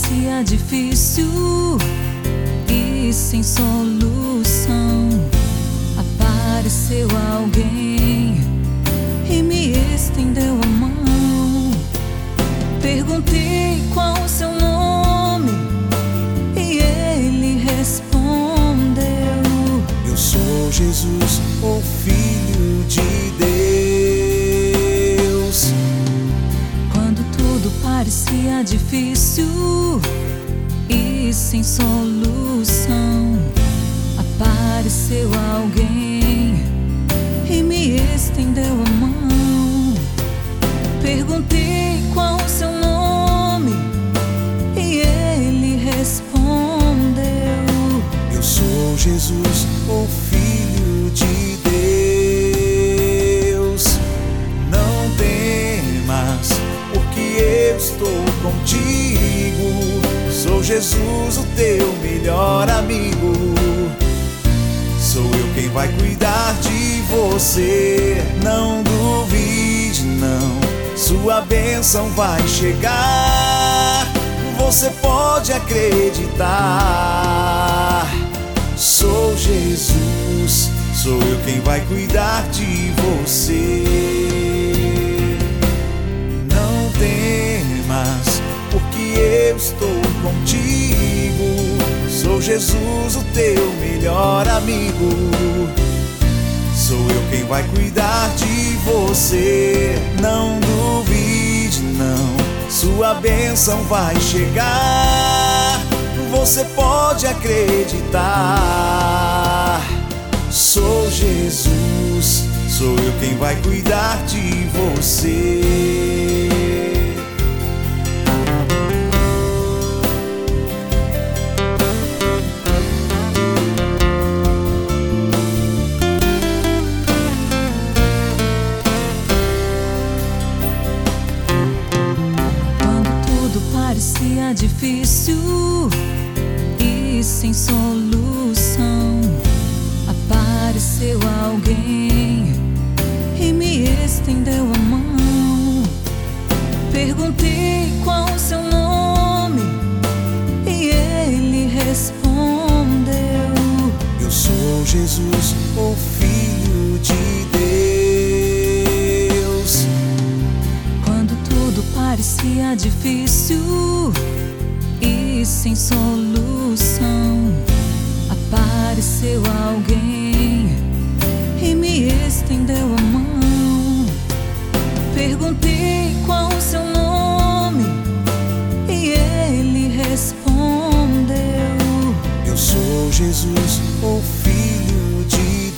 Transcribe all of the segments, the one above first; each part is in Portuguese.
parecia difícil e sem solução, apareceu alguém e me estendeu a mão. Perguntei qual o seu nome e ele respondeu: eu sou Jesus, o Filho de Deus. Quando tudo parecia difícil e sem solução, apareceu alguém e me estendeu a mão. Perguntei qual o seu nome e ele respondeu: eu sou Jesus, o Filho de Deus. Não temas, porque eu estou contigo. Sou Jesus, o teu melhor amigo. Sou eu quem vai cuidar de você. Não duvide, não, sua bênção vai chegar. Você pode acreditar. Sou Jesus, sou eu quem vai cuidar de você. Não temas, porque eu estou contigo. Sou Jesus, o teu melhor amigo. Sou eu quem vai cuidar de você. Não duvide, não, sua bênção vai chegar. Você pode acreditar. Sou Jesus, sou eu quem vai cuidar de você. Parecia difícil e sem solução, apareceu alguém e me estendeu a mão. Perguntei qual o seu nome e ele respondeu: eu sou Jesus, o Filho de Deus. Quando tudo parecia difícil e sem solução, apareceu alguém e me estendeu a mão. Perguntei qual o seu nome e ele respondeu: eu sou Jesus, o Filho de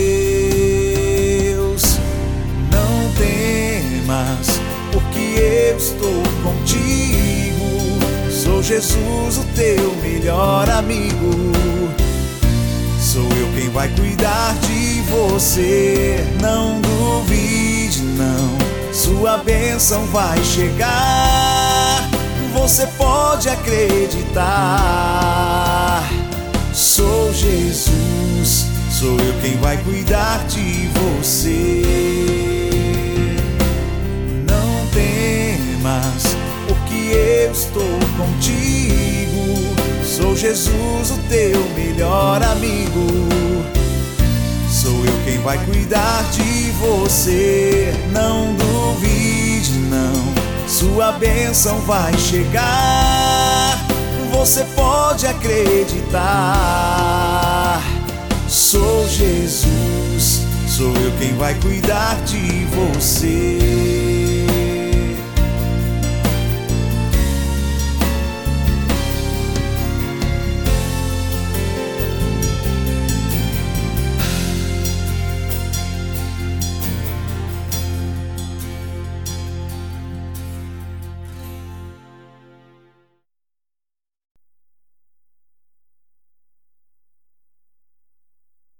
Deus. Não temas, porque eu estou contigo. Sou Jesus, o teu melhor amigo. Sou eu quem vai cuidar de você. Não duvide, não, sua bênção vai chegar. Você pode acreditar. Sou Jesus, sou eu quem vai cuidar de você. Não temas, porque eu estou contigo. Sou Jesus, o teu melhor amigo. Sou eu quem vai cuidar de você. Não duvide, não, sua bênção vai chegar. Você pode acreditar. Sou Jesus, sou eu quem vai cuidar de você.